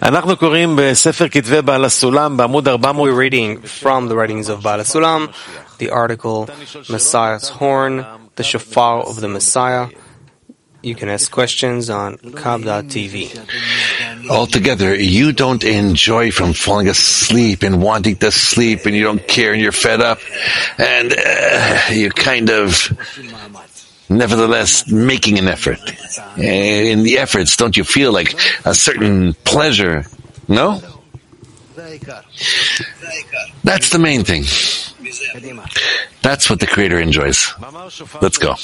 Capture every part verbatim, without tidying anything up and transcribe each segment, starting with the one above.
We're reading from the writings of Baal HaSulam, the article Messiah's Horn, the Shofar of the Messiah. You can ask questions on Kab dot T V. Altogether, you don't enjoy from falling asleep and wanting to sleep, and you don't care, and you're fed up, and uh, you kind of, nevertheless, making an effort. In the efforts, don't you feel like a certain pleasure? No? That's the main thing. That's what the Creator enjoys. Let's go.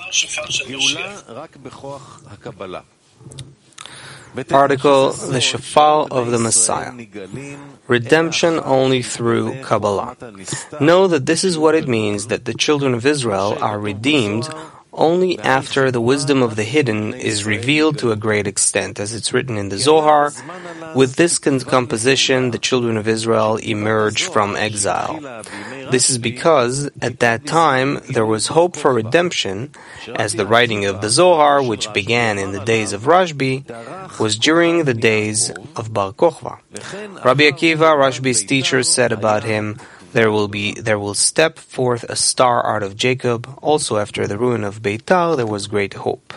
Article, the Shofar of the Messiah. Redemption only through Kabbalah. Know that this is what it means that the children of Israel are redeemed only after the wisdom of the hidden is revealed to a great extent, as it's written in the Zohar. With this composition, the children of Israel emerge from exile. This is because, at that time, there was hope for redemption, as the writing of the Zohar, which began in the days of Rashbi, was during the days of Bar Kokhba. Rabbi Akiva, Rashbi's teacher, said about him, There will be, there will step forth a star out of Jacob. Also, after the ruin of Beitar, there was great hope.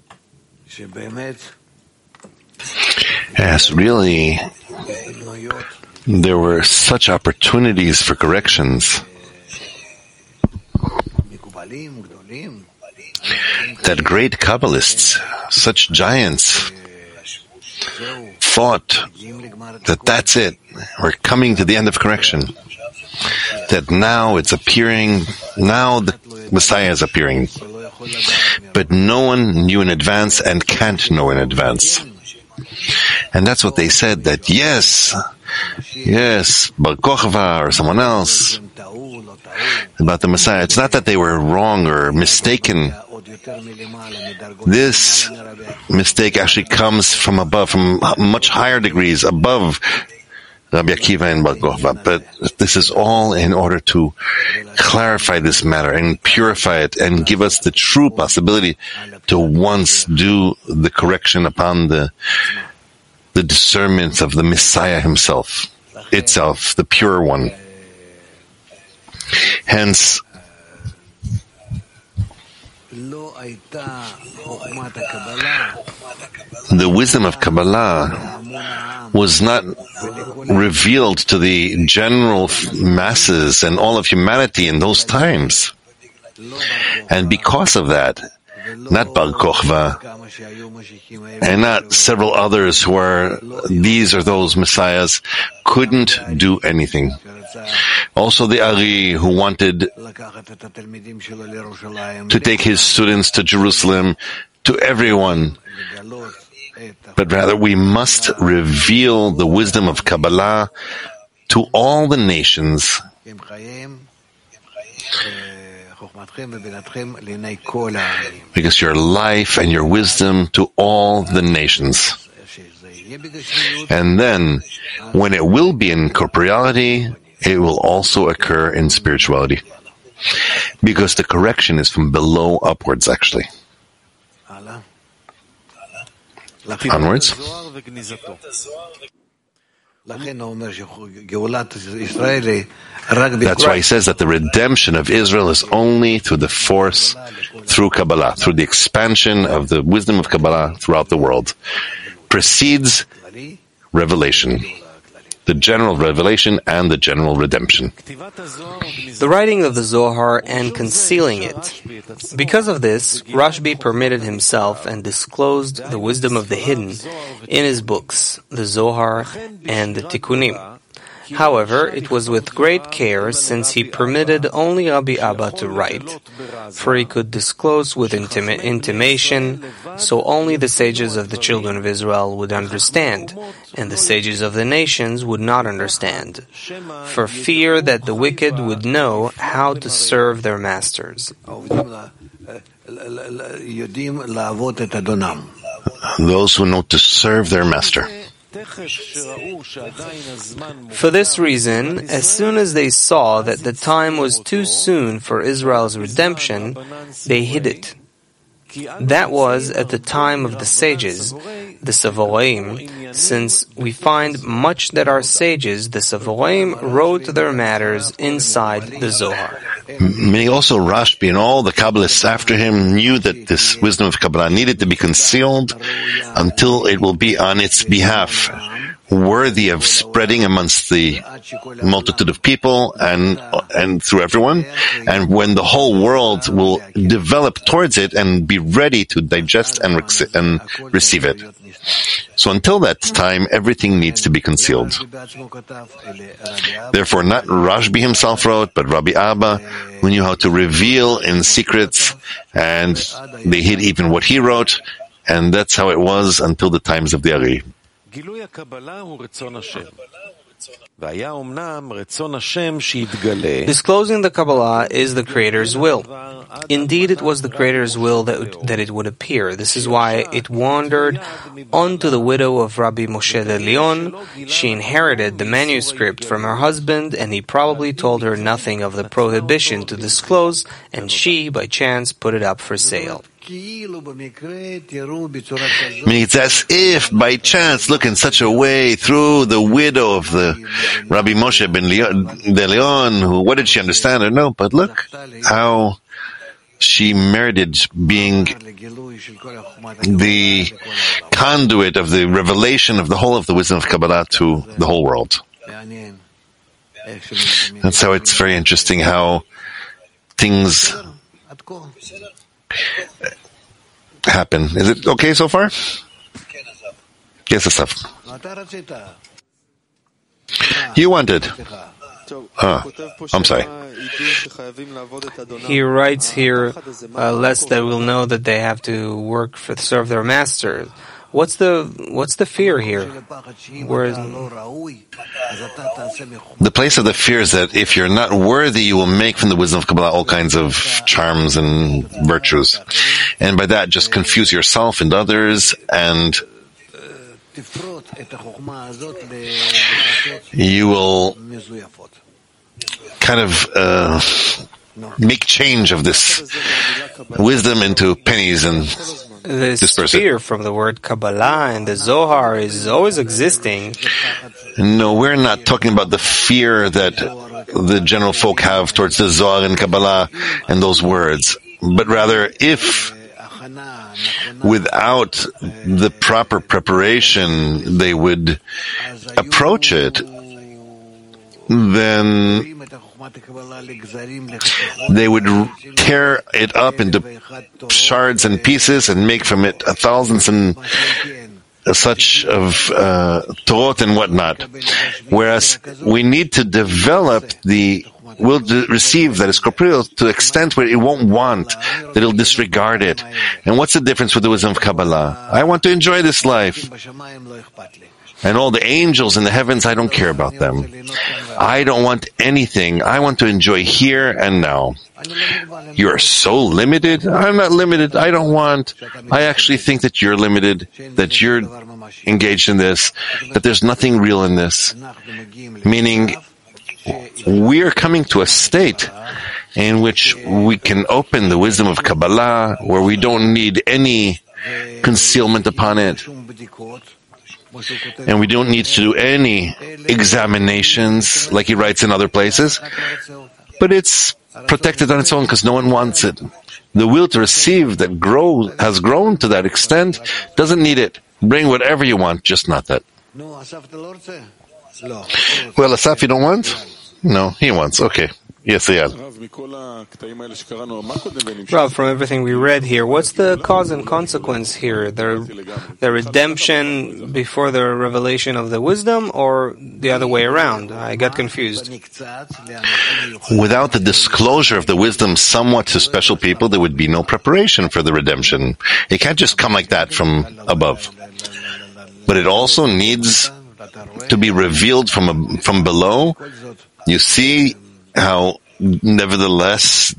Yes, really, there were such opportunities for corrections that great Kabbalists, such giants, thought that that's it. We're coming to the end of correction. That now it's appearing, now the Messiah is appearing. But no one knew in advance and can't know in advance. And that's what they said, that yes, yes, Bar Kokhba or someone else, about the Messiah. It's not that they were wrong or mistaken. This mistake actually comes from above, from much higher degrees above Rabbi Akiva and Bar Kokhba, but this is all in order to clarify this matter and purify it and give us the true possibility to once do the correction upon the the discernment of the Messiah himself, itself, the pure one. Hence, the wisdom of Kabbalah was not revealed to the general masses and all of humanity in those times. And because of that, not Bar Kokhba and not several others who are these or those messiahs couldn't do anything. Also the Ari who wanted to take his students to Jerusalem, to everyone. But rather we must reveal the wisdom of Kabbalah to all the nations, because your life and your wisdom to all the nations. And then, when it will be in corporeality, it will also occur in spirituality. Because the correction is from below upwards, actually. Onwards. That's why he says that the redemption of Israel is only through the force, through Kabbalah, through the expansion of the wisdom of Kabbalah throughout the world. Precedes revelation, the general revelation and the general redemption. The writing of the Zohar and concealing it. Because of this, Rashbi permitted himself and disclosed the wisdom of the hidden in his books, the Zohar and the Tikkunim. However, it was with great care, since he permitted only Rabbi Abba to write, for he could disclose with intima- intimation, so only the sages of the children of Israel would understand, and the sages of the nations would not understand, for fear that the wicked would know how to serve their masters. Those who know to serve their master. For this reason, as soon as they saw that the time was too soon for Israel's redemption, they hid it. That was at the time of the sages, the Savoim, since we find much that our sages, the Savoim, wrote their matters inside the Zohar. Meaning also Rashbi and all the Kabbalists after him knew that this wisdom of Kabbalah needed to be concealed until it will be on its behalf, worthy of spreading amongst the multitude of people and and through everyone, and when the whole world will develop towards it and be ready to digest and, rec- and receive it. So until that time, everything needs to be concealed. Therefore, not Rashbi himself wrote, but Rabbi Abba, who knew how to reveal in secrets, and they hid even what he wrote, and that's how it was until the times of the Ari. Disclosing the Kabbalah is the Creator's will. Indeed, it was the Creator's will that, that it would appear. This is why it wandered onto the widow of Rabbi Moshe de Leon. She inherited the manuscript from her husband, and he probably told her nothing of the prohibition to disclose, and she, by chance, put it up for sale. Meaning it's as if, by chance, look in such a way through the widow of the Rabbi Moshe ben Leon, de Leon, who, what did she understand? I don't know, but look how she merited being the conduit of the revelation of the whole of the wisdom of Kabbalah to the whole world. That's how it's very interesting how things happen. Is it okay so far? Yes, Asaf. You wanted. Ah, I'm sorry. He writes here, uh, lest they will know that they have to work for serve their master. What's the what's the fear here? Where is the place of the fear is that if you're not worthy, you will make from the wisdom of Kabbalah all kinds of charms and virtues, and by that just confuse yourself and others, and you will kind of uh, make change of this wisdom into pennies and this disperse it. fear from the word Kabbalah and the Zohar is always existing. No, we're not talking about the fear that the general folk have towards the Zohar and Kabbalah and those words, but rather if without the proper preparation they would approach it, then they would tear it up into shards and pieces and make from it thousands and such of uh, Torot and whatnot. Whereas we need to develop the will to receive that is corporeal to the extent where it won't want, that it'll disregard it. And what's the difference with the wisdom of Kabbalah? I want to enjoy this life. And all the angels in the heavens, I don't care about them. I don't want anything. I want to enjoy here and now. You're so limited. I'm not limited. I don't want. I actually think that you're limited, that you're engaged in this, that there's nothing real in this. Meaning, we are coming to a state in which we can open the wisdom of Kabbalah, where we don't need any concealment upon it. And we don't need to do any examinations, like he writes in other places. But it's protected on its own because no one wants it. The will to receive that grow has grown to that extent doesn't need it. Bring whatever you want, just not that. Well, Asaf, you don't want? No, he wants. Okay. Yes, Eyal. Rav, from everything we read here, what's the cause and consequence here? The, the redemption before the revelation of the wisdom, or the other way around? I got confused. Without the disclosure of the wisdom somewhat to special people, there would be no preparation for the redemption. It can't just come like that from above. But it also needs to be revealed from from below. You see how, nevertheless,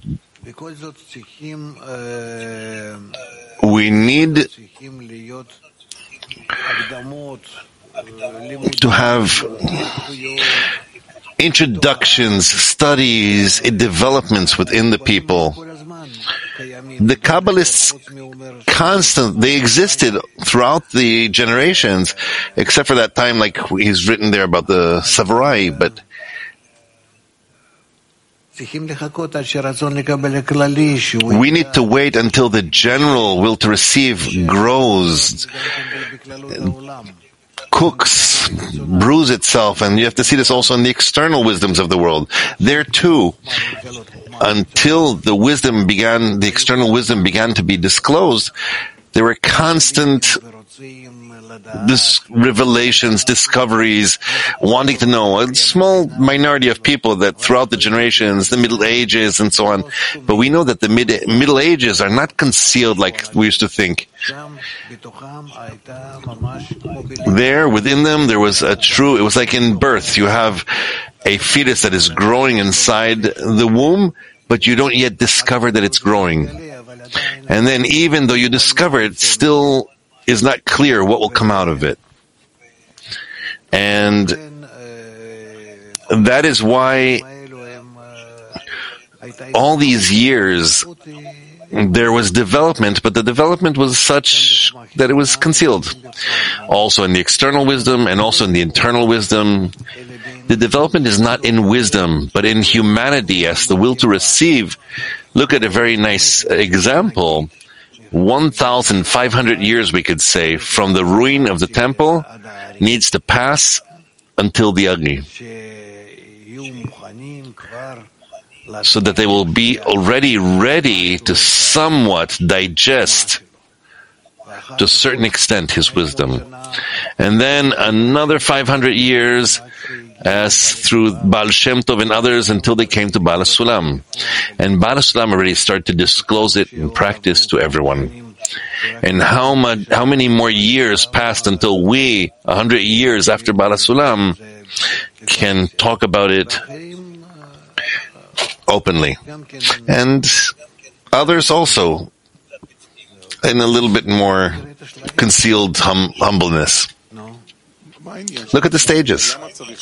we need to have introductions, studies, developments within the people The Kabbalists constant, they existed throughout the generations, except for that time, like he's written there about the Savarai, but we need to wait until the general will to receive grows, cooks, brews itself, and you have to see this also in the external wisdoms of the world. There too, until the wisdom began, the external wisdom began to be disclosed, there were constant dis- revelations, discoveries, wanting to know. A small minority of people that throughout the generations, the Middle Ages and so on, but we know that the mid- Middle Ages are not concealed like we used to think. There, within them, there was a true, it was like in birth. You have a fetus that is growing inside the womb, but you don't yet discover that it's growing. And then even though you discover it, still is not clear what will come out of it. And that is why all these years there was development, but the development was such that it was concealed. Also in the external wisdom and also in the internal wisdom, the development is not in wisdom, but in humanity as the will to receive. Look at a very nice example. one thousand five hundred years, we could say, from the ruin of the temple needs to pass until the Agni, so that they will be already ready to somewhat digest, to a certain extent, his wisdom. And then another five hundred years as through Baal Shem Tov and others until they came to Baal HaSulam. And Baal HaSulam already started to disclose it in practice to everyone. And how much, how many more years passed until we, a hundred years after Baal HaSulam, can talk about it openly. And others also, in a little bit more concealed hum- humbleness. Look at the stages.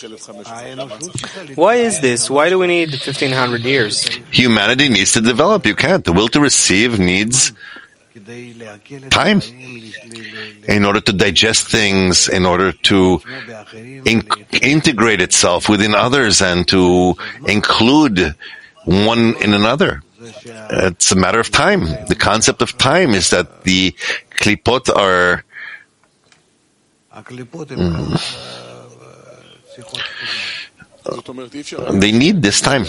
Why is this? Why do we need fifteen hundred years? Humanity needs to develop. You can't. The will to receive needs time in order to digest things, in order to in- integrate itself within others and to include one in another. It's a matter of time. The concept of time is that the klipot are Mm. They need this time.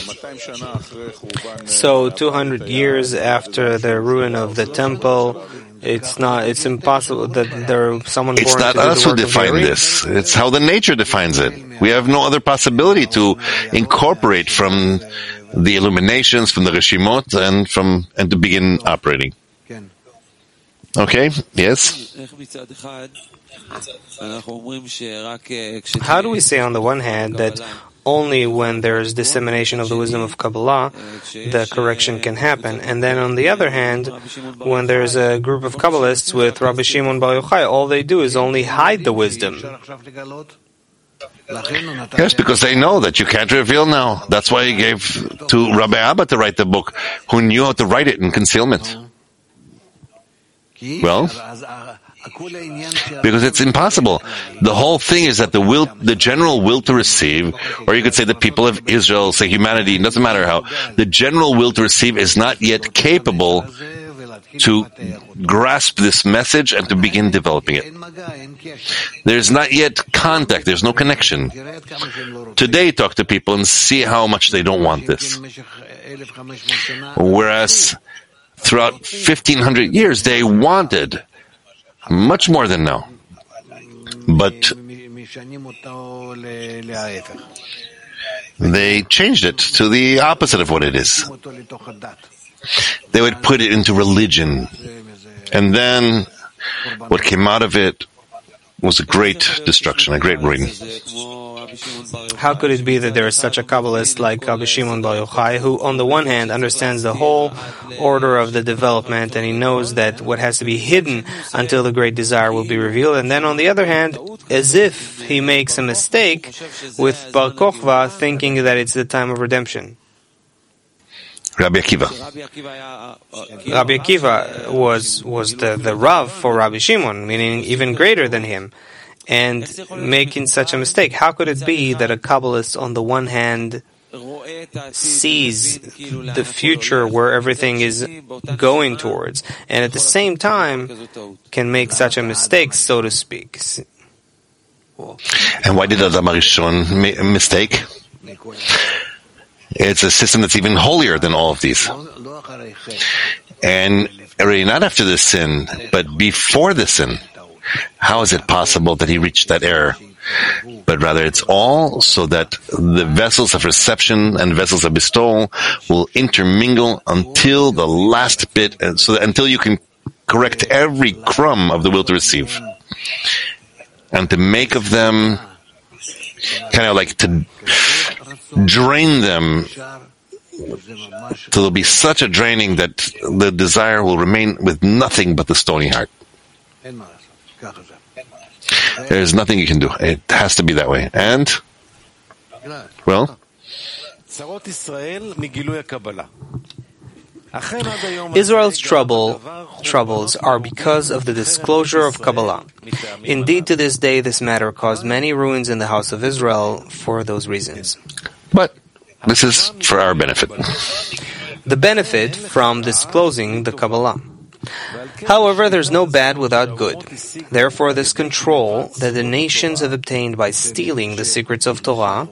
So two hundred years after the ruin of the temple, it's not, it's impossible that there someone It's born not to do us the who work of define Mary? this. It's how the nature defines it. We have no other possibility to incorporate from the illuminations, from the Reshimot, and from and to begin operating. Okay? Yes? How do we say on the one hand that only when there is dissemination of the wisdom of Kabbalah the correction can happen, and then on the other hand, when there's a group of Kabbalists with Rabbi Shimon Bar Yochai, all they do is only hide the wisdom? Yes, because they know that you can't reveal now. That's why he gave to Rabbi Abba to write the book, who knew how to write it in concealment. Well, because it's impossible. The whole thing is that the will, the general will to receive, or you could say the people of Israel, say humanity, it doesn't matter how, the general will to receive is not yet capable to grasp this message and to begin developing it. There's not yet contact, there's no connection. Today, talk to people and see how much they don't want this. Whereas throughout fifteen hundred years, they wanted much more than now. But they changed it to the opposite of what it is. They would put it into religion. And then what came out of it was a great destruction, a great ruin. How could it be that there is such a Kabbalist like Rabbi Shimon Bar Yochai, who on the one hand understands the whole order of the development, and he knows that what has to be hidden until the great desire will be revealed, and then on the other hand, as if he makes a mistake with Bar Kochva, thinking that it's the time of redemption? Rabbi Akiva. Rabbi Akiva was was the, the Rav for Rabbi Shimon, meaning even greater than him, and making such a mistake. How could it be that a Kabbalist, on the one hand, sees the future where everything is going towards, and at the same time can make such a mistake, so to speak? And why did Adam HaRishon make a mistake? It's a system that's even holier than all of these. And already not after the sin, but before the sin. How is it possible that he reached that error? But rather it's all so that the vessels of reception and vessels of bestowal will intermingle until the last bit, so that until you can correct every crumb of the will to receive. And to make of them, kind of like to drain them, till there'll be such a draining that the desire will remain with nothing but the stony heart. There's nothing you can do. It has to be that way. And, well, Israel's trouble, troubles are because of the disclosure of Kabbalah. Indeed, to this day, this matter caused many ruins in the house of Israel for those reasons. But this is for our benefit. The benefit from disclosing the Kabbalah. However, there's no bad without good. Therefore, this control that the nations have obtained by stealing the secrets of Torah,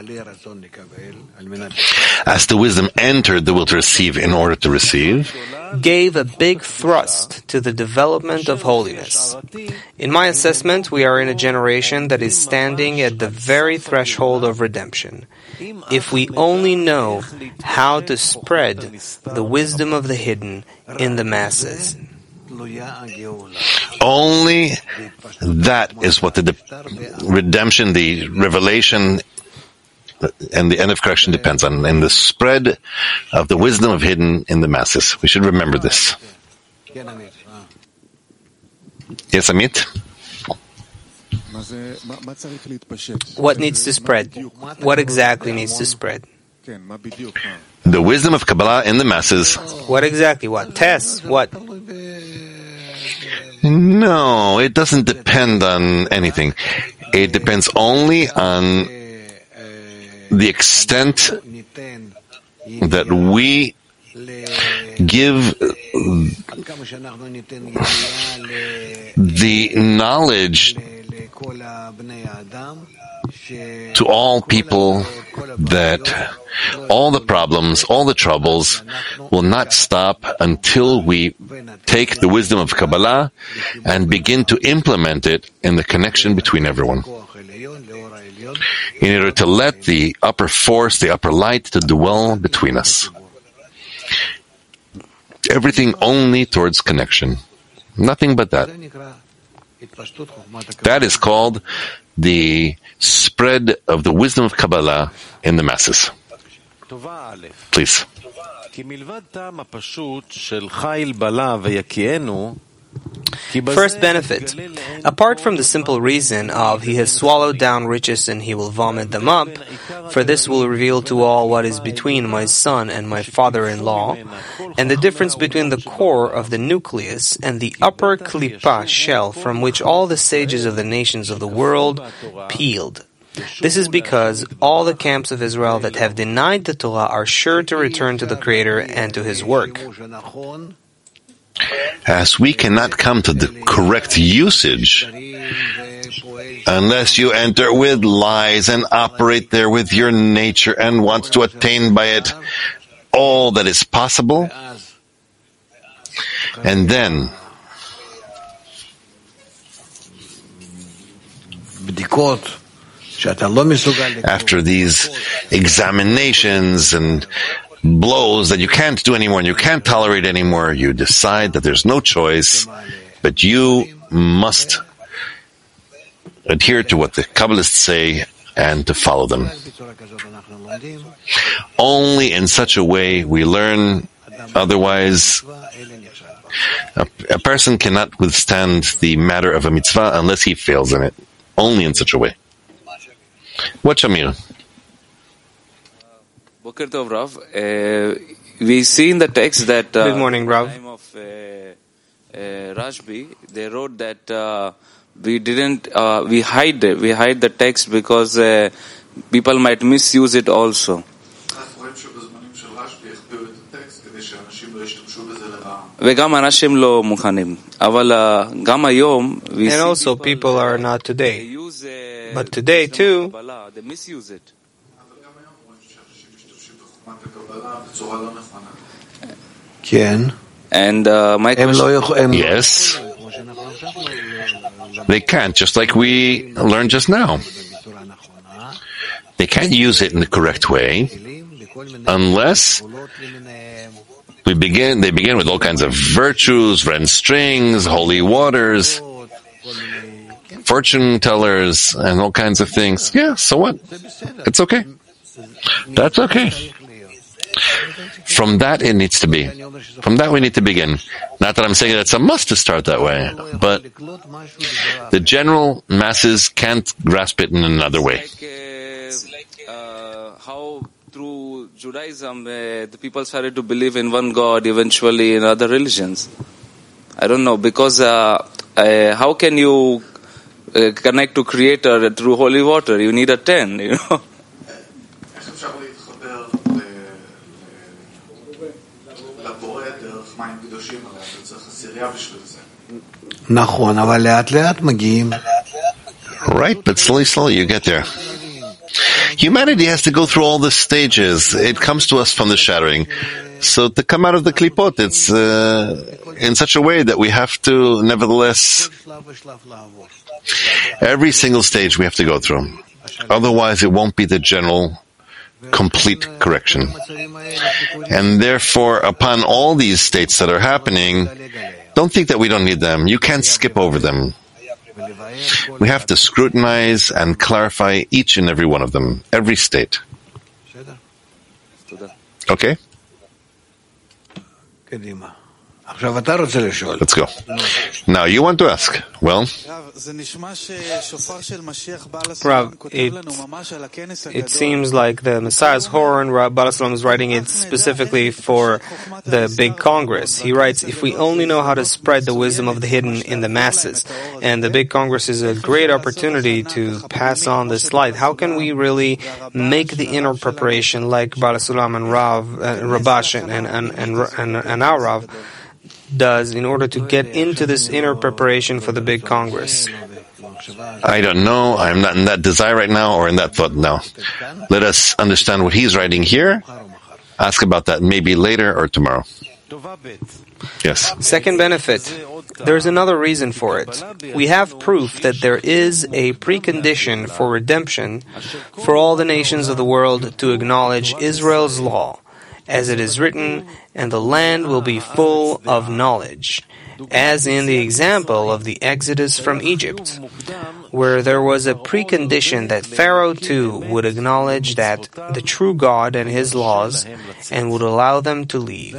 as the wisdom entered the will to receive in order to receive, gave a big thrust to the development of holiness. In my assessment, we are in a generation that is standing at the very threshold of redemption. If we only know how to spread the wisdom of the hidden in the masses. Only that is what the de- redemption, the revelation, and the end of correction depends on, and the spread of the wisdom of hidden in the masses. We should remember this. Yes, Amit? What needs to spread? What exactly needs to spread? The wisdom of Kabbalah in the masses. What exactly? What? Tests? What? No, it doesn't depend on anything. It depends only on the extent that we give the knowledge to all people that all the problems, all the troubles will not stop until we take the wisdom of Kabbalah and begin to implement it in the connection between everyone. In order to let the upper force, the upper light, to dwell between us. Everything only towards connection. Nothing but that. That is called the spread of the wisdom of Kabbalah in the masses. Please. First benefit. Apart from the simple reason of he has swallowed down riches and he will vomit them up, for this will reveal to all what is between my son and my father-in-law, and the difference between the core of the nucleus and the upper klipa shell from which all the sages of the nations of the world peeled. This is because all the camps of Israel that have denied the Torah are sure to return to the Creator and to His work. As we cannot come to the correct usage unless you enter with lies and operate there with your nature and want to attain by it all that is possible, and then after these examinations and blows that you can't do anymore and you can't tolerate anymore, you decide that there's no choice, but you must adhere to what the Kabbalists say and to follow them. Only in such a way we learn, otherwise a, a person cannot withstand the matter of a mitzvah unless he fails in it. Only in such a way. What, Shamir? Boker Tov, Rav. we see in the text that uh, Good morning, Rav. time of uh, uh, Rashbi, they wrote that uh, we didn't, uh, we hide it, we hide the text because uh, people might misuse it also. וגם אנשים לא מוכנים. אבל גם היום, and also people are not today. But today too, they misuse it. And uh, my question, Yes. They can't, just like we learned just now. They can't use it in the correct way unless we begin, they begin with all kinds of virtues, red strings, holy waters, fortune tellers, and all kinds of things. Yeah, so what? It's okay. That's okay. From that it needs to be. From that we need to begin. Not that I'm saying it's a must to start that way, but the general masses can't grasp it in another way. like, uh, uh, how through Judaism uh, the people started to believe in one God eventually in other religions. I don't know, because uh, uh, how can you uh, connect to Creator through holy water? You need a ten, you know. Right, but slowly, slowly you get there. Humanity has to go through all the stages. It comes to us from the shattering. So to come out of the klipot, it's uh, in such a way that we have to, nevertheless, every single stage we have to go through. Otherwise, it won't be the general, complete correction. And therefore, upon all these states that are happening, don't think that we don't need them. You can't skip over them. We have to scrutinize and clarify each and every one of them, every state. Okay? Let's go. Now, you want to ask. Well, Rav, it, it seems like the Messiah's horn, Rav Baal HaShalom is writing it specifically for the big Congress. He writes, if we only know how to spread the wisdom of the hidden in the masses, and the big Congress is a great opportunity to pass on this light, how can we really make the inner preparation like Baal HaShalom and Rav, uh, Rabash and, and, and, and, and, and our Rav does in order to get into this inner preparation for the big Congress? I don't know. I'm not in that desire right now or in that thought now. Let us understand what he's writing here. Ask about that maybe later or tomorrow. Yes. Second benefit. There's another reason for it. We have proof that there is a precondition for redemption for all the nations of the world to acknowledge Israel's law. As it is written, and the land will be full of knowledge, as in the example of the Exodus from Egypt, where there was a precondition that Pharaoh too would acknowledge that the true God and his laws, and would allow them to leave.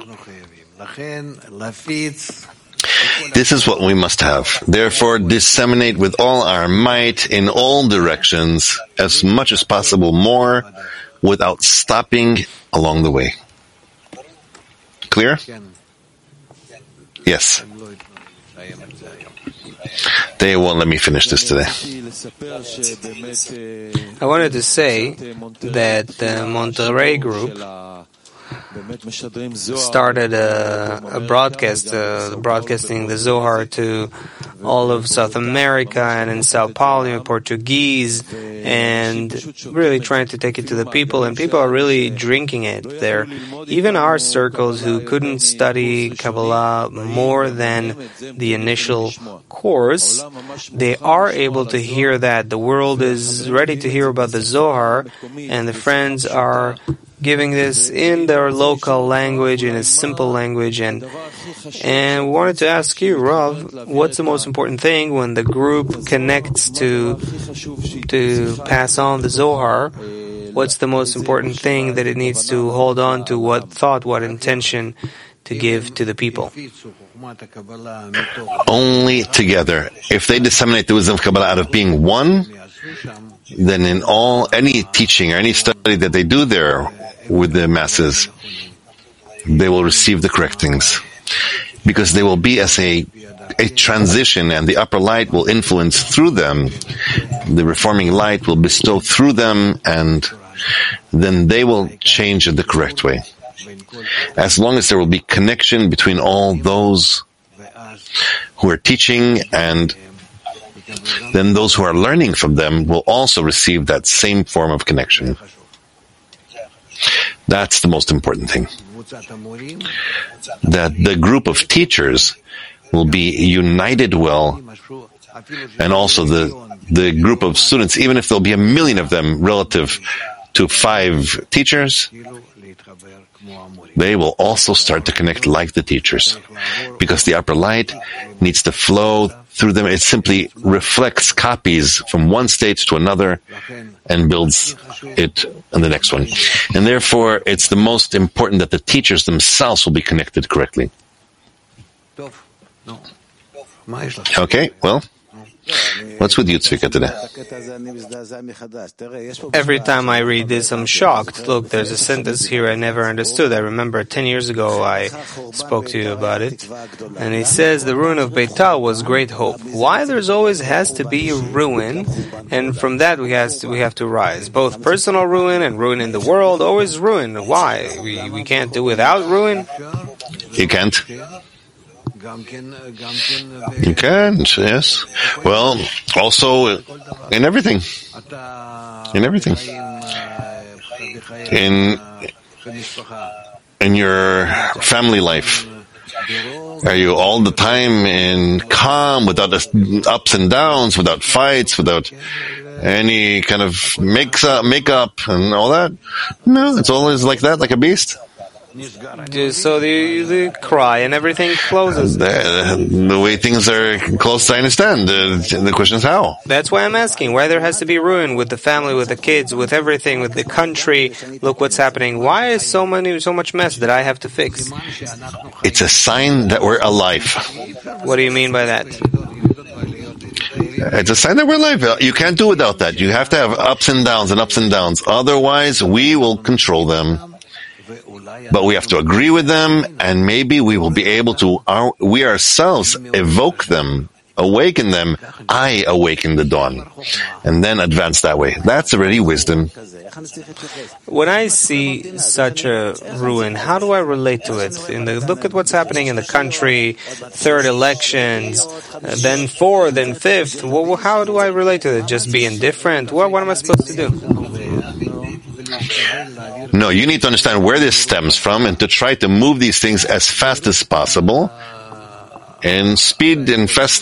This is what we must have. Therefore, disseminate with all our might in all directions, as much as possible more, without stopping along the way. Clear? Yes. They won't let me finish this today. I wanted to say that the Monterey group started a, a broadcast, uh, broadcasting the Zohar to all of South America and in Sao Paulo in Portuguese, and really trying to take it to the people, and people are really drinking it there. Even our circles who couldn't study Kabbalah more than the initial course, they are able to hear that. The world is ready to hear about the Zohar, and the friends are giving this in their local language, in a simple language, and and we wanted to ask you, Rav, what's the most important thing when the group connects to to pass on the Zohar? What's the most important thing that it needs to hold on to? What thought, what intention to give to the people? Only together. If they disseminate the wisdom of Kabbalah out of being one, then in all, any teaching or any study that they do there with the masses, they will receive the correct things. Because they will be as a, a transition, and the upper light will influence through them. The reforming light will bestow through them, and then they will change in the correct way. As long as there will be connection between all those who are teaching, and then those who are learning from them will also receive that same form of connection. That's the most important thing. That the group of teachers will be united well, and also the the group of students, even if there'll be a million of them relative to five teachers, they will also start to connect like the teachers, because the upper light needs to flow through them. It simply reflects copies from one state to another and builds it in the next one. And therefore, it's the most important that the teachers themselves will be connected correctly. Okay, well, what's with you, Tzvika, today? Every time I read this, I'm shocked. Look, there's a sentence here I never understood. I remember ten years ago I spoke to you about it. And he says the ruin of Beitar was great hope. Why there's always has to be a ruin, and from that we has to, we have to rise. Both personal ruin and ruin in the world, always ruin. Why? We, we can't do without ruin? You can't. You can't, yes. Well, also in everything. In everything. In, in your family life. Are you all the time in calm, without ups and downs, without fights, without any kind of mix up, makeup and all that? No, it's always like that, like a beast. So the, the cry and everything closes. The, the way things are closed, I understand. The, the question is how. That's why I'm asking. Why there has to be ruin with the family, with the kids, with everything, with the country. Look what's happening. Why is so many, so much mess that I have to fix? It's a sign that we're alive. What do you mean by that? It's a sign that we're alive. You can't do without that. You have to have ups and downs and ups and downs. Otherwise, we will control them. But we have to agree with them, and maybe we will be able to, our, we ourselves, evoke them, awaken them. I awaken the dawn, and then advance that way. That's already wisdom. When I see such a ruin, how do I relate to it? In the, look at what's happening in the country, third elections, uh, then fourth, then fifth. Well, how do I relate to it? Just be indifferent? What, what am I supposed to do? No, you need to understand where this stems from and to try to move these things as fast as possible. And speed and fast,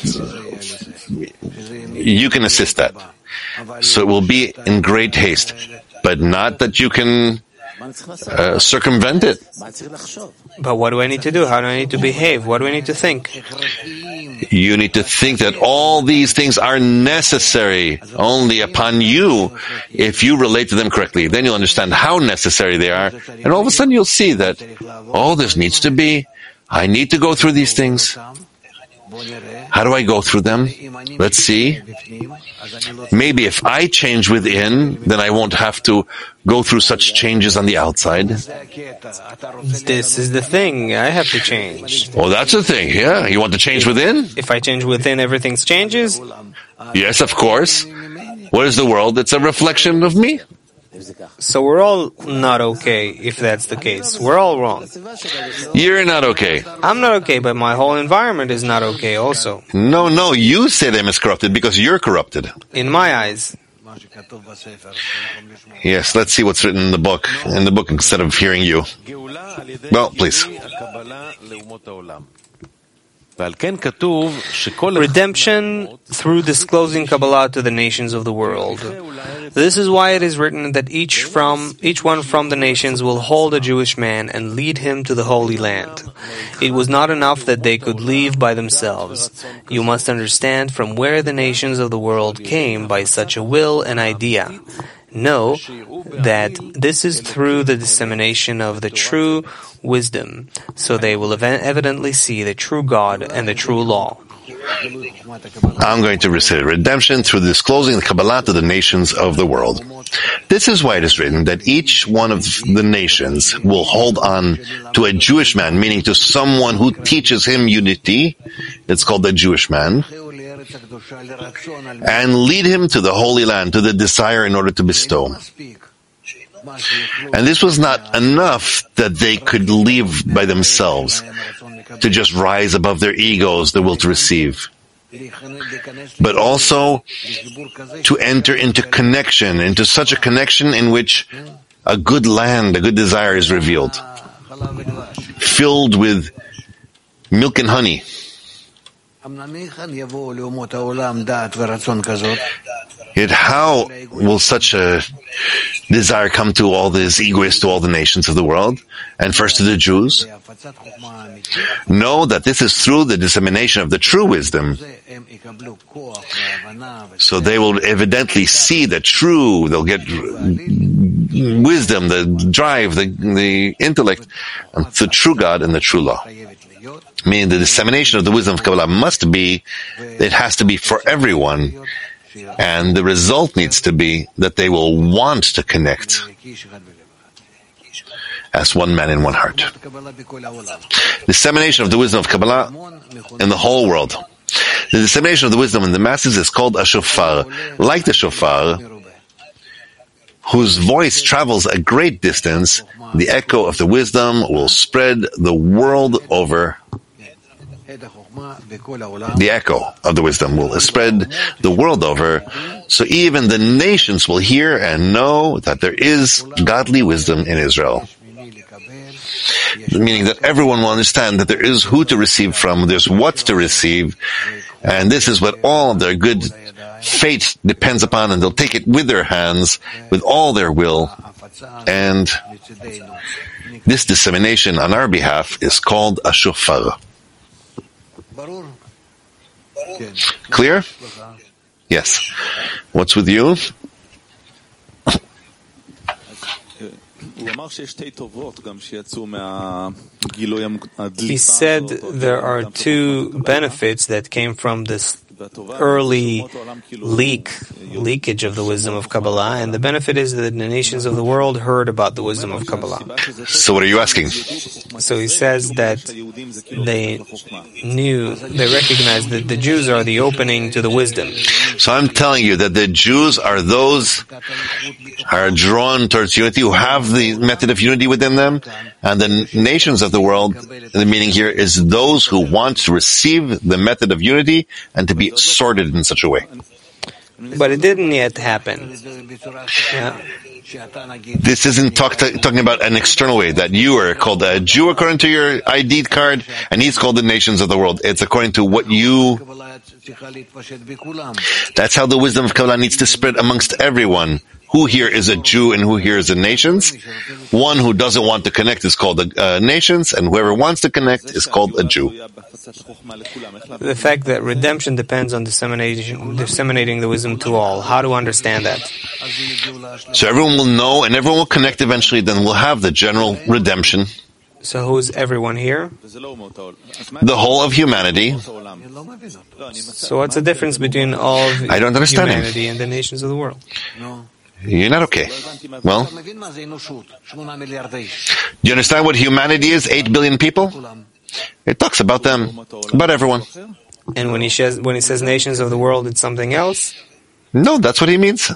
you can assist that. So it will be in great haste, but not that you can uh, circumvent it. But what do I need to do? How do I need to behave? What do I need to think? You need to think that all these things are necessary only upon you if you relate to them correctly. Then you'll understand how necessary they are, and all of a sudden you'll see that, oh, this needs to be, I need to go through these things. How do I go through them? Let's see. Maybe if I change within, then I won't have to go through such changes on the outside. This is the thing. I have to change. Oh, that's the thing. Yeah. You want to change within? If I change within, everything changes? Yes, of course. What is the world? It's a reflection of me. So we're all not okay, if that's the case. We're all wrong. You're not okay. I'm not okay, but my whole environment is not okay also. No, no, you say them as corrupted because you're corrupted. In my eyes. Yes, let's see what's written in the book, in the book instead of hearing you. Well, please. Redemption through disclosing Kabbalah to the nations of the world. This is why it is written that each from each one from the nations will hold a Jewish man and lead him to the Holy Land. It was not enough that they could leave by themselves. You must understand from where the nations of the world came by such a will and idea. Know that this is through the dissemination of the true wisdom, so they will ev- evidently see the true God and the true law. I'm going to recite redemption through disclosing the Kabbalah to the nations of the world. This is why it is written that each one of the nations will hold on to a Jewish man, meaning to someone who teaches him unity. It's called the Jewish man. And lead him to the Holy Land, to the desire in order to bestow. And this was not enough that they could live by themselves, to just rise above their egos, the will to receive, but also to enter into connection, into such a connection in which a good land, a good desire is revealed, filled with milk and honey. Yet how will such a desire come to all these egoists, to all the nations of the world, and first to the Jews? Know that this is through the dissemination of the true wisdom. So they will evidently see the true, they'll get wisdom, the drive, the, the intellect, and the true God and the true law. Meaning the dissemination of the wisdom of Kabbalah must be, it has to be for everyone, and the result needs to be that they will want to connect as one man in one heart. Dissemination of the wisdom of Kabbalah in the whole world. The dissemination of the wisdom in the masses is called a shofar. Like the shofar, whose voice travels a great distance, the echo of the wisdom will spread the world over. The echo of the wisdom will spread the world over, so even the nations will hear and know that there is godly wisdom in Israel. Meaning that everyone will understand that there is who to receive from, there's what to receive, and this is what all of their good fate depends upon, and they'll take it with their hands, with all their will, and this dissemination on our behalf is called a shofar. Clear? Yes. What's with you? He said there are two benefits that came from this early leak, leakage of the wisdom of Kabbalah, and the benefit is that the nations of the world heard about the wisdom of Kabbalah. So what are you asking? So he says that they knew, they recognized that the Jews are the opening to the wisdom. So I'm telling you that the Jews are those who are drawn towards unity, who have the method of unity within them, and the nations of the world, the meaning here is those who want to receive the method of unity and to be sorted in such a way. But it didn't yet happen. Yeah. This isn't talk to, talking about an external way, that you are called a Jew according to your I D card, and he's called the nations of the world. It's according to what you... That's how the wisdom of Kabbalah needs to spread amongst everyone. Who here is a Jew and who here is the nations? One who doesn't want to connect is called the uh, nations, and whoever wants to connect is called a Jew. The fact that redemption depends on dissemination, disseminating the wisdom to all. How to understand that? So everyone will know, and everyone will connect eventually, then we'll have the general redemption. So who's everyone here? The whole of humanity. So what's the difference between all of I don't understand humanity him. and the nations of the world? You're not okay. Well, do you understand what humanity is? Eight billion people? It talks about them, about everyone. And when he says, when he says nations of the world, it's something else? No, that's what he means.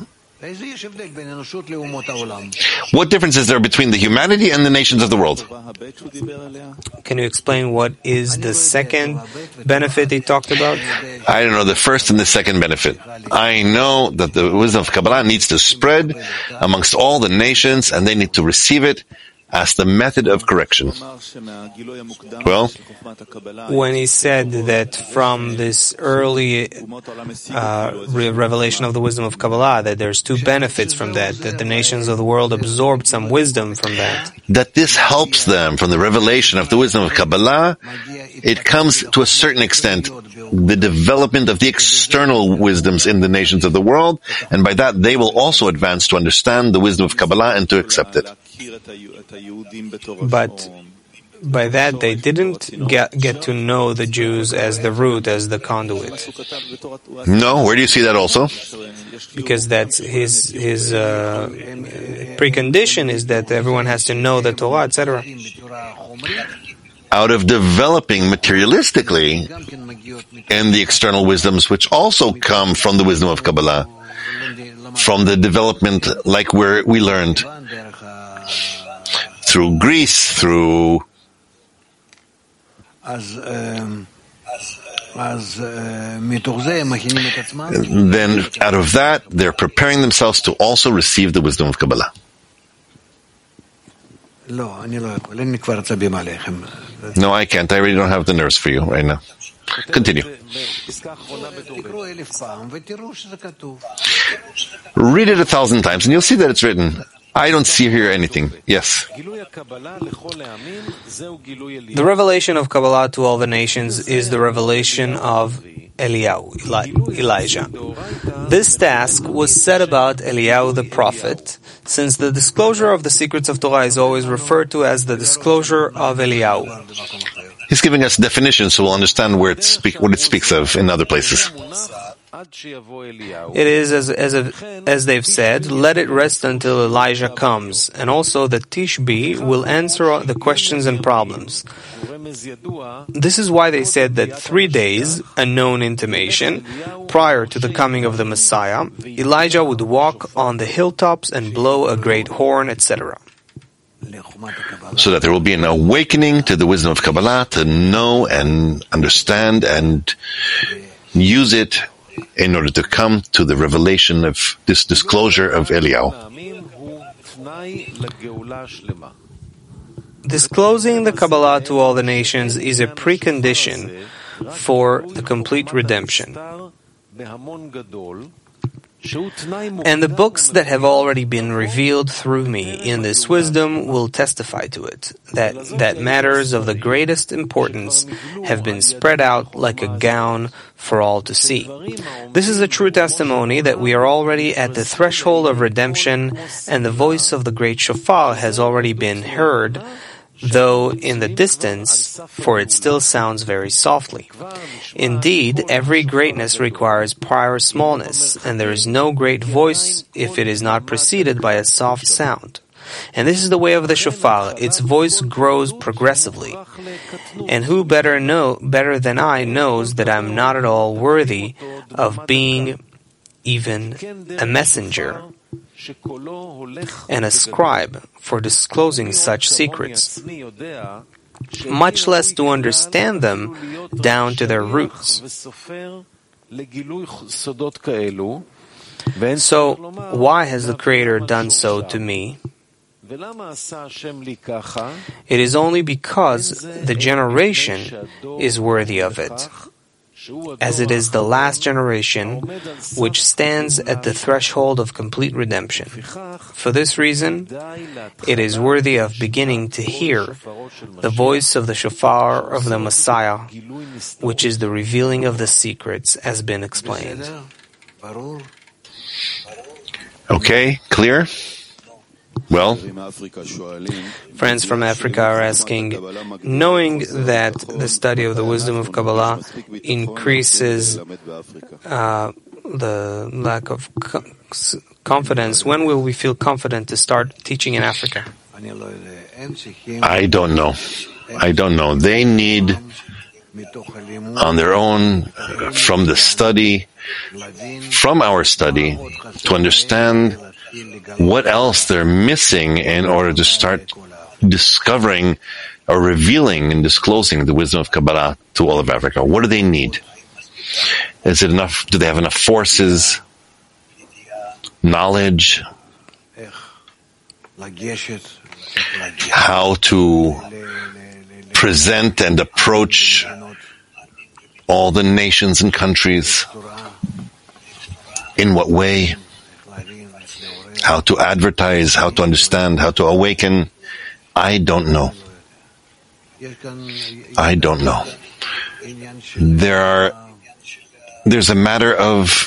What difference is there between the humanity and the nations of the world? Can you explain what is the second benefit he talked about? I don't know the first and the second benefit. I know that the wisdom of Kabbalah needs to spread amongst all the nations, and they need to receive it as the method of correction. Well, when he said that from this early uh, re- revelation of the wisdom of Kabbalah, that there's two benefits from that, that the nations of the world absorbed some wisdom from that. That this helps them from the revelation of the wisdom of Kabbalah, it comes to a certain extent, the development of the external wisdoms in the nations of the world, and by that they will also advance to understand the wisdom of Kabbalah and to accept it. But by that they didn't get, get to know the Jews as the root, as the conduit. No, where do you see that also? Because that's his his uh, precondition is that everyone has to know the Torah, et cetera. Out of developing materialistically and the external wisdoms which also come from the wisdom of Kabbalah, from the development like where we learned through Greece, through then out of that they're preparing themselves to also receive the wisdom of Kabbalah. No, I can't. I really don't have the nerves for you right now. Continue. Read it a thousand times and you'll see that it's written. I don't see here anything. Yes. The revelation of Kabbalah to all the nations is the revelation of Eliyahu, Eli- Elijah. This task was set about Eliyahu the prophet, since the disclosure of the secrets of Torah is always referred to as the disclosure of Eliyahu. He's giving us definitions so we'll understand where it speak, what it speaks of in other places. It is, as, as, a, as they've said, let it rest until Elijah comes, and also that Tishbi will answer the questions and problems. This is why they said that three days, a known intimation, prior to the coming of the Messiah, Elijah would walk on the hilltops and blow a great horn, et cetera. So that there will be an awakening to the wisdom of Kabbalah, to know and understand and use it in order to come to the revelation of this disclosure of Eliyahu. Disclosing the Kabbalah to all the nations is a precondition for the complete redemption. And the books that have already been revealed through me in this wisdom will testify to it, that, that matters of the greatest importance have been spread out like a gown for all to see. This is a true testimony that we are already at the threshold of redemption, and the voice of the great shofar has already been heard, though in the distance, for it still sounds very softly. Indeed, every greatness requires prior smallness, and there is no great voice if it is not preceded by a soft sound. And this is the way of the shofar. Its voice grows progressively. And who better know, better than I knows that I am not at all worthy of being even a messenger and a scribe for disclosing such secrets, much less to understand them down to their roots. So, why has the Creator done so to me? It is only because the generation is worthy of it, as it is the last generation which stands at the threshold of complete redemption. For this reason, it is worthy of beginning to hear the voice of the shofar of the Messiah, which is the revealing of the secrets, has been explained. Okay, clear? Well, friends from Africa are asking, knowing that the study of the wisdom of Kabbalah increases uh, the lack of co- confidence, when will we feel confident to start teaching in Africa? I don't know. I don't know. They need, on their own, from the study, from our study, to understand what else they're missing in order to start discovering or revealing and disclosing the wisdom of Kabbalah to all of Africa. What do they need? Is it enough? Do they have enough forces, knowledge, how to present and approach all the nations and countries? In what way? How to advertise, how to understand, how to awaken? I don't know. I don't know. There are, there's a matter of,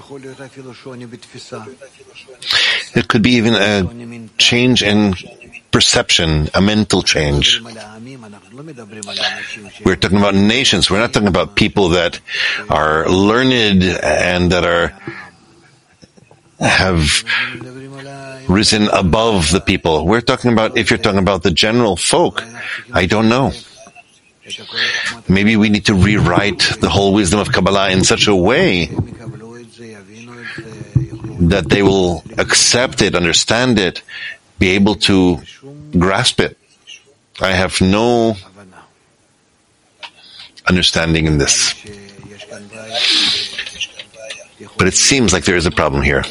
it could be even a change in perception, a mental change. We're talking about nations. We're not talking about people that are learned and that are have risen above the people. We're talking about, if you're talking about the general folk, I don't know. Maybe we need to rewrite the whole wisdom of Kabbalah in such a way that they will accept it, understand it, be able to grasp it. I have no understanding in this. But it seems like there is a problem here.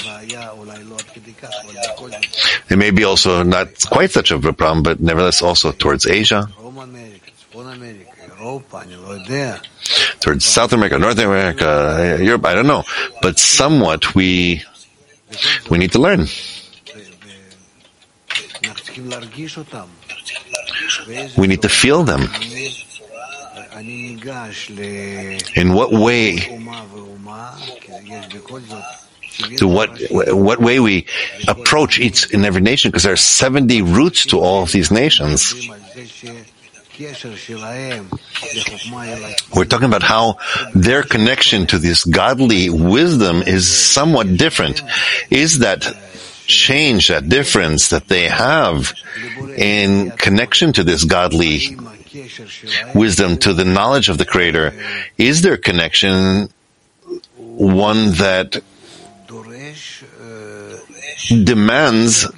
It may be also not quite such of a problem, but nevertheless also towards Asia, towards South America, North America, Europe, I don't know. But somewhat we we need to learn. We need to feel them. In what way, to what what way we approach each and every nation, because there are seventy roots to all of these nations. We're talking about how their connection to this godly wisdom is somewhat different. Is that change, that difference that they have in connection to this godly wisdom, to the knowledge of the Creator, is their connection one that demands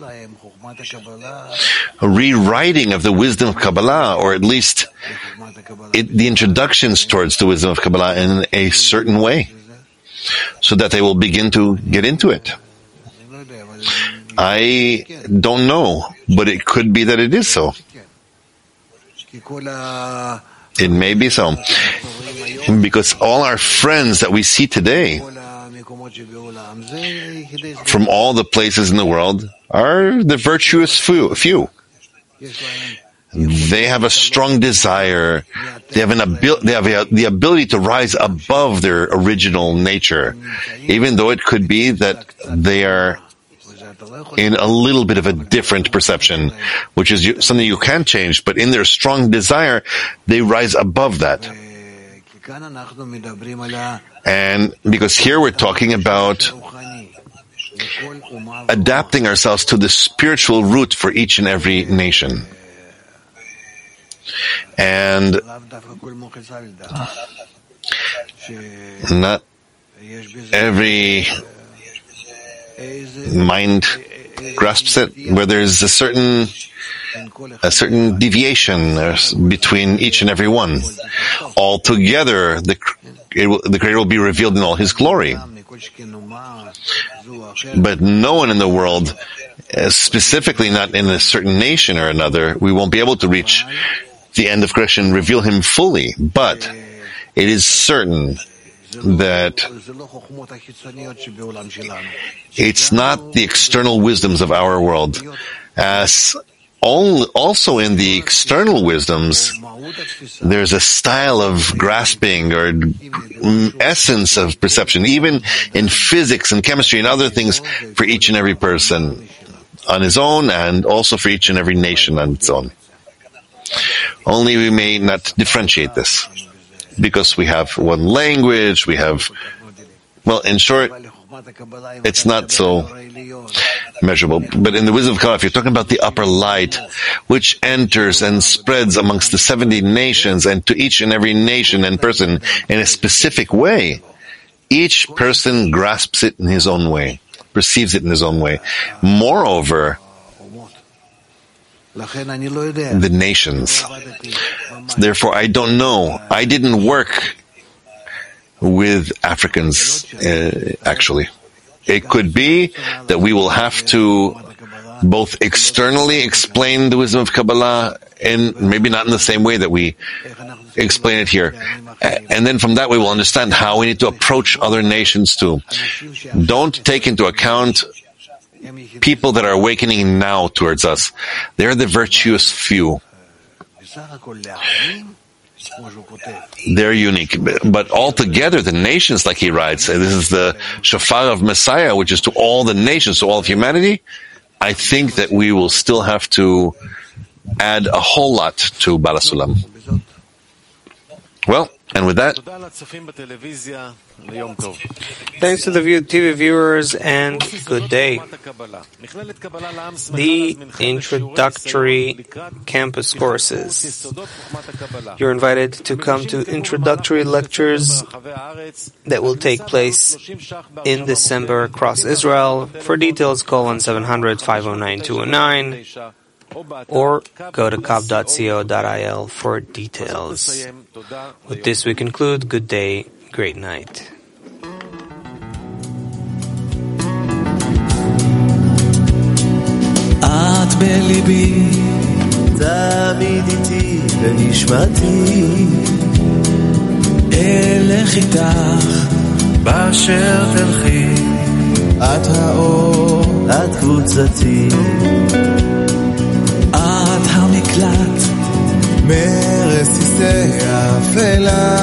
a rewriting of the wisdom of Kabbalah, or at least it, the introductions towards the wisdom of Kabbalah in a certain way, so that they will begin to get into it? I don't know, but it could be that it is so. It may be so. Because all our friends that we see today, from all the places in the world, are the virtuous few. few. They have a strong desire. They have an abil- They have a, the ability to rise above their original nature, even though it could be that they are in a little bit of a different perception, which is something you can't change. But in their strong desire, they rise above that. And because here we're talking about adapting ourselves to the spiritual root for each and every nation. And not every mind grasps it, where there's a certain a certain deviation between each and every one. Altogether, the it will, the Creator will be revealed in all His glory. But no one in the world, specifically not in a certain nation or another, we won't be able to reach the end of creation and reveal Him fully. But it is certain that it's not the external wisdoms of our world. As also in the external wisdoms, there's a style of grasping or essence of perception, even in physics and chemistry and other things, for each and every person on his own, and also for each and every nation on its own. Only we may not differentiate this, because we have one language, we have, well, in short, it's not so measurable. But in the wisdom of Kabbalah, if you're talking about the upper light, which enters and spreads amongst the seventy nations and to each and every nation and person in a specific way, each person grasps it in his own way, perceives it in his own way. Moreover, the nations. Therefore, I don't know. I didn't work with Africans, uh, actually. It could be that we will have to both externally explain the wisdom of Kabbalah, and maybe not in the same way that we explain it here. And then from that we will understand how we need to approach other nations too. Don't take into account people that are awakening now towards us. They're the virtuous few. They're unique. But altogether, the nations, like he writes, this is the shofar of Messiah, which is to all the nations, to all of humanity. I think that we will still have to add a whole lot to Baal HaSulam. Well, and with that, thanks to the view, T V viewers, and good day. The introductory campus courses. You're invited to come to introductory lectures that will take place in December across Israel. For details, call on seven hundred, five oh nine, two oh nine. Or go to kab dot co dot I L for details. With this we conclude. Good day, great night. את בליבי, תמיד איתי ונשמתי, אלך איתך באשר תלכי, את האור, את קבוצתי, את המקלט מרסיסי האפלה,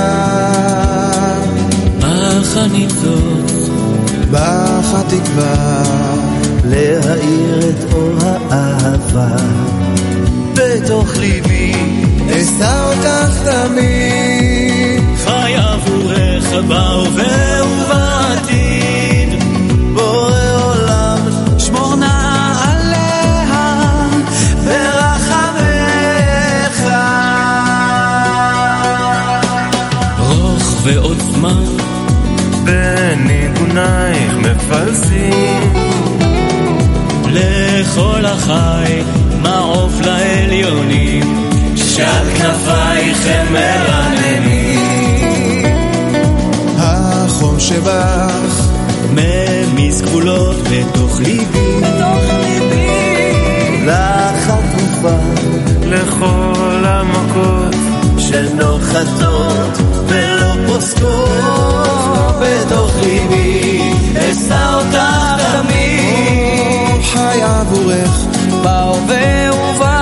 בך הניצוץ, בך התקווה, להאיר את אור האהבה, בתוך ליבי אשא אותך תמיד, חי עבורך בהווה ובעתיד, בורא עולם שמור נא עליה ברחמך, רוח ועוצמה בניגונייך מפלסים, לכל החי מעוף לעליונים, שעל כנפייך הם מרננים, החום שבך ממיס גבולות בתוך ליבי, בתוך ליבי, לך התרופה לכל המכות שנוחתות ולא פוסקות, בתוך ליבי אשא אותך תמיד, חי עבורך בהווה ובעתיד,